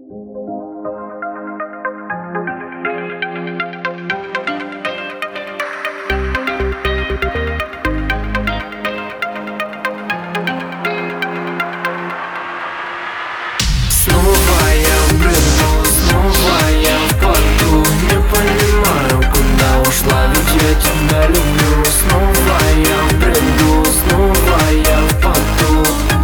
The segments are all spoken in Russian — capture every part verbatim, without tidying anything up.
Снова я бреду, снова я в поту. Не понимаю, куда ушла, ведь я тебя люблю. Снова я в бреду, снова я в поту.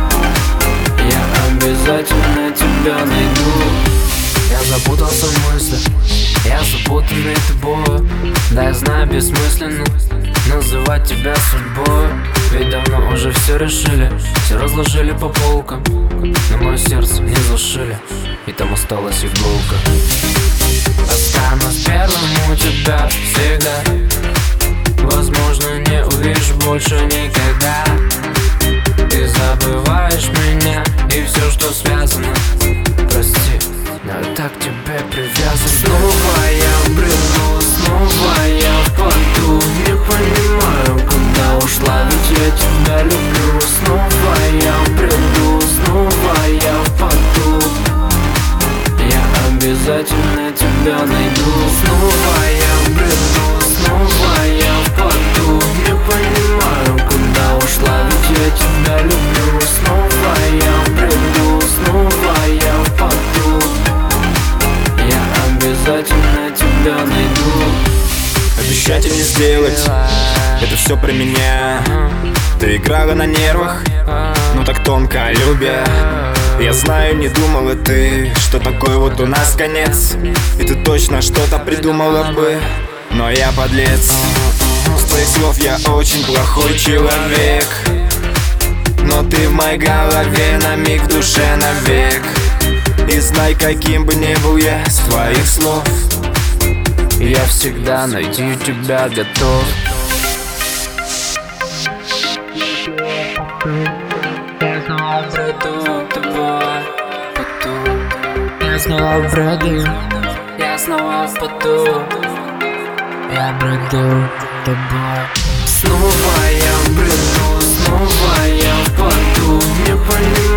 Я обязательно тебя найду. Я запутался в мыслях, я запутанный тобой. Да, я знаю, бессмысленно называть тебя судьбой. Ведь давно уже все решили, все разложили по полкам, но мое сердце не зашили, и там осталась иголка. Останусь первым у тебя всегда. Возможно, не увижу больше никогда. Ты забываешь меня и все, что связано. Прости, но я так к тебе привязан. Снова я в бреду, снова я в поту. Не понимаю, куда ушла, ведь я тебя люблю. Снова я в бреду, снова я в поту. Я обязательно тебя найду. Снова я в бреду, снова я в поту. Не понимаю, куда ушла, ведь я тебя люблю. Снова я в бреду, снова я в поту. Я обязательно тебя найду. Обещать и не сделать, это все про меня. Ты играла на нервах, но так тонко любя. Я знаю, не думала ты, что такой вот у нас конец. И ты точно что-то придумала бы, но я подлец. С твоих слов я очень плохой человек, но ты в моей голове на миг, в душе навек. И знай, каким бы ни был я, с твоих слов я всегда найти тебя готов. Я снова в бреду тобой, поту. Я снова в бреду, я снова в поту. Я бреду тобой. Снова я в бреду, снова я в поту. Не понимаю,